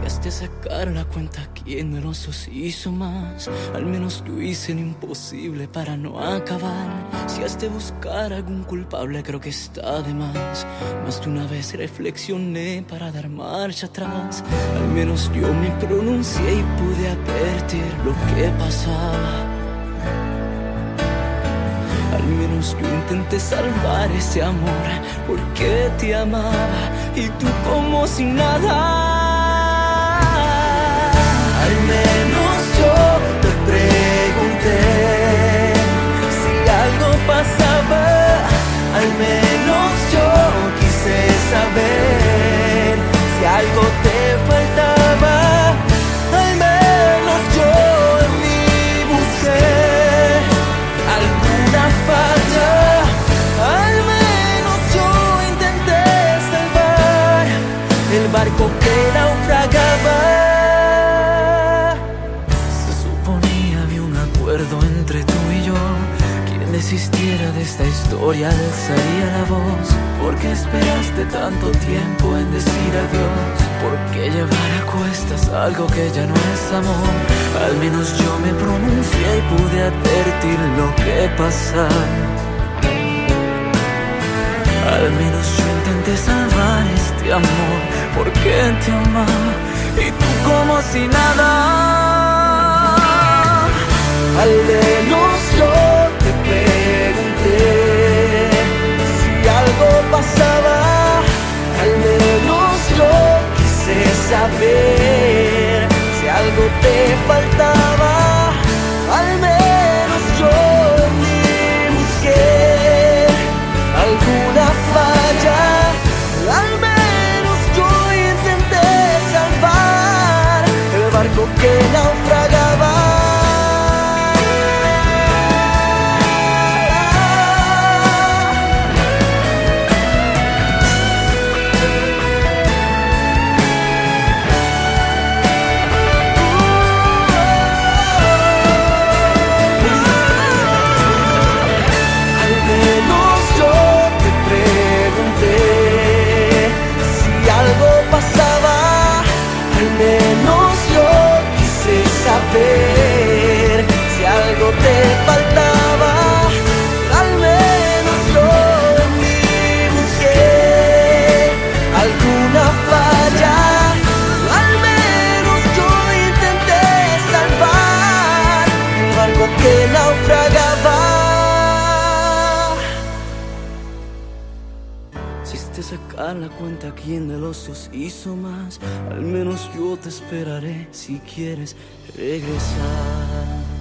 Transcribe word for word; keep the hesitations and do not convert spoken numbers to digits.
has de sacar la cuenta, ¿quién de los dos hizo más? Al menos yo hice lo imposible para no acabar. Si has de buscar algún culpable, creo que está de más. Más de una vez reflexioné para dar marcha atrás. Al menos yo me pronuncié y pude advertir lo que pasaba. Al menos yo intenté salvar ese amor porque te amaba y tú como si nada. Al menos yo te pregunté si algo pasaba. Al menos yo quise saber si algo te faltaba. Al menos yo en mí busqué alguna falla. Al menos yo intenté salvar el barco que naufragaba. Se suponía había un acuerdo entre tú y yo. Quien desistiera de esta historia alzaría la voz. ¿Por qué esperaste tanto tiempo en decir adiós? ¿Por qué llevar a cuestas algo que ya no es amor? Al menos yo me pronuncié y pude advertir lo que pasaba. Al menos yo intenté salvar este amor porque te amaba y tú como si nada. Al menos yo te pregunté si algo pasaba. Al menos yo quise saber si algo te faltaba. Al menos yo en mí busqué alguna falla. Al menos yo intenté salvar el barco que naufragaba. Ver si algo te faltaba. Al menos yo en mí busqué alguna falla. Al menos yo intenté salvar el barco que naufragaba. Si te sacar la cuenta, ¿quién de los dos hizo más? Al menos yo te esperaré si quieres regresar.